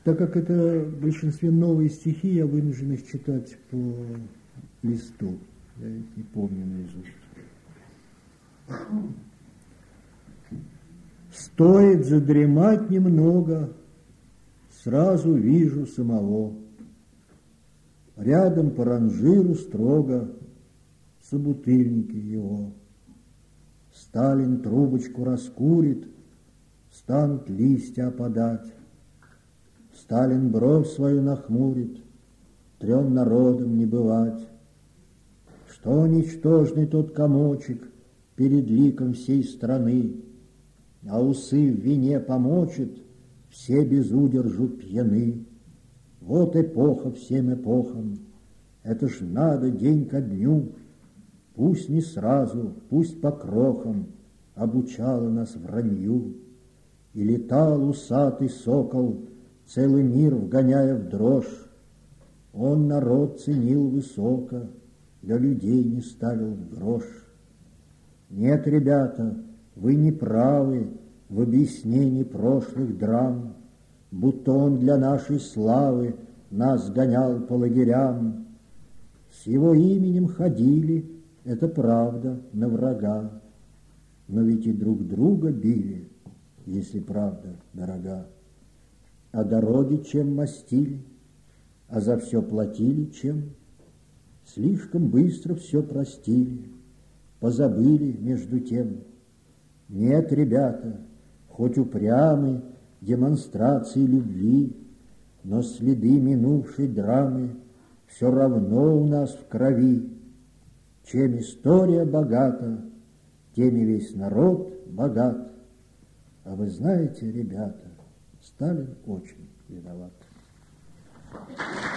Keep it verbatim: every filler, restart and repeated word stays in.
Так как это в большинстве новые стихи, я вынужден их читать по листу. Я их не помню наизусть. Стоит задремать немного, сразу вижу самого. Рядом по ранжиру строго собутыльники его. Сталин трубочку раскурит, станут листья опадать. Сталин бровь свою нахмурит, трем народам не бывать. Что ничтожный тот комочек перед ликом всей страны, а усы в вине помочит, все без удержу пьяны. Вот эпоха всем эпохам, это ж надо день ко дню, пусть не сразу, пусть по крохам обучала нас вранью. И летал усатый сокол, целый мир вгоняя в дрожь. Он народ ценил высоко, да людей не ставил в грош. Нет, ребята, вы не правы в объяснении прошлых драм, будто он для нашей славы нас гонял по лагерям. С его именем ходили, это правда, на врага, но ведь и друг друга били, если правда дорога. А дороги чем мастили, а за все платили чем? Слишком быстро все простили, позабыли между тем. Нет, ребята, хоть упрямы демонстрации любви, но следы минувшей драмы все равно у нас в крови. Чем история богата, тем и весь народ богат. А вы знаете, ребята, Сталин очень виноват.